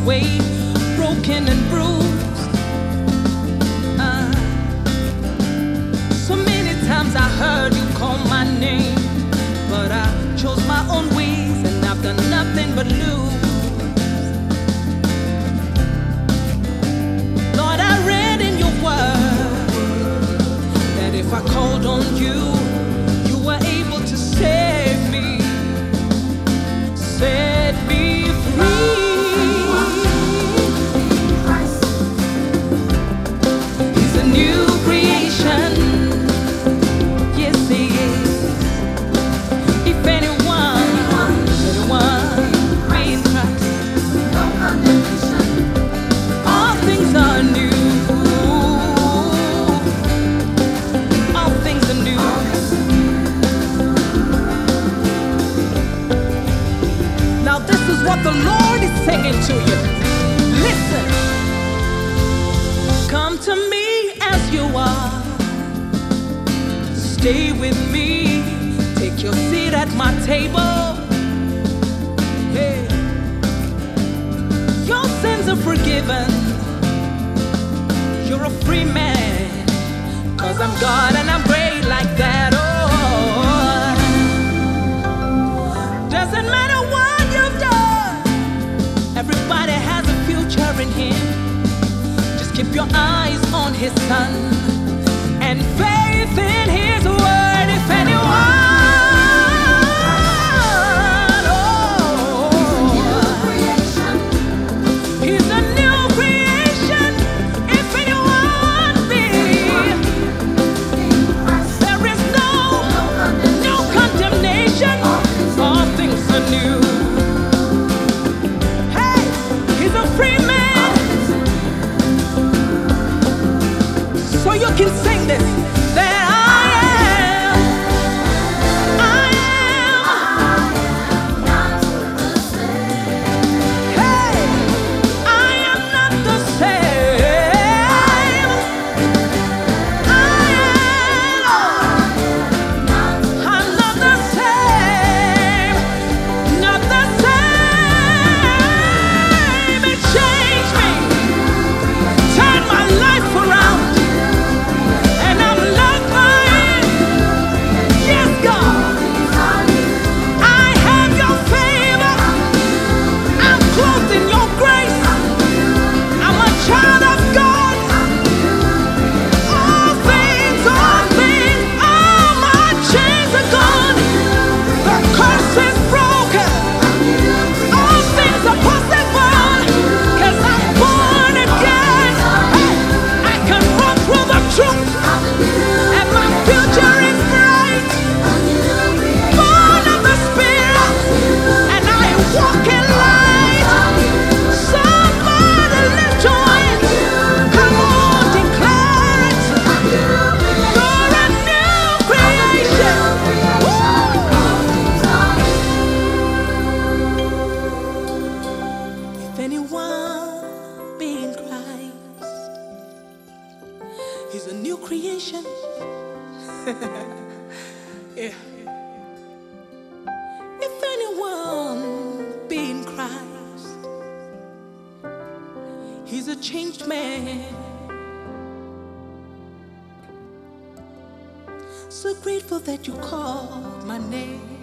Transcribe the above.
weight, broken and bruised. So many times I heard you call my name, but I chose my own ways and I've done nothing but lose. Lord, I read in your word that if I called on you, you were able to save me, set me free. He's a new creation. Yes, he is. If anyone be in Christ, all things are new. All things are new. Now this is what the Lord is saying to you. Listen. Come to me as you are. Stay with me. Take your seat at my table. Hey. Your sins are forgiven. You're a free man. 'Cause I'm God and I'm great like that. Oh, doesn't matter what you've done. Everybody has a future in Him. Just keep your eyes on His Son and faith in His word. If anyone, He's a new creation. If anyone be, there is no condemnation. All things are new. Hey, He's a free man. So you can sing this. That I am hey, I am not the same. I'm not the same. Not the same. It changed me, turned my life around, and I'm loved by it. Yes, God, I have your favor. I'm clothed in your grace. I'm a child of God. All things, all my chains are gone. The curse is broken. All things are possible. 'Cause I'm born again. Hey, I can run through the truth, and my future is bright. Born of the Spirit, and I walk in light. Somebody lift your hands. Come on, declare it. You're a new creation. If anyone be in Christ, He's a new creation. Yeah. If anyone be in Christ, He's a changed man. So grateful that you called my name.